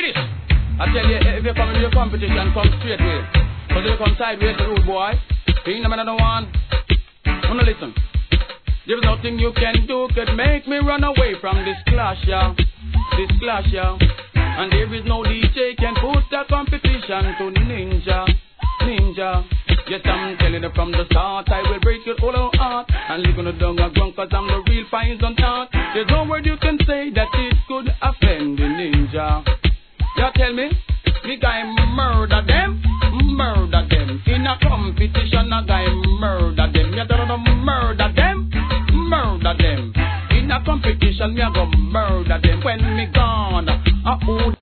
this. I tell you, if you come into your competition, come straight way. Because if you come sideways, the rude boy, you ain't the one. Wanna listen? There's nothing you can do could make me run away from this clash, yeah. This clash, yeah. And there is no DJ can put a competition to Ninja. Ninja. Yes, I'm telling you from the start, I will break your whole heart. And leave on the dung and grunk, cause I'm the real fines on top. There's no word you can say that it could offend the Ninja. You tell me, the guy murder them. In a competition, a guy murder them. You don't know murder them. In a competition, me a go murder them. When me gone,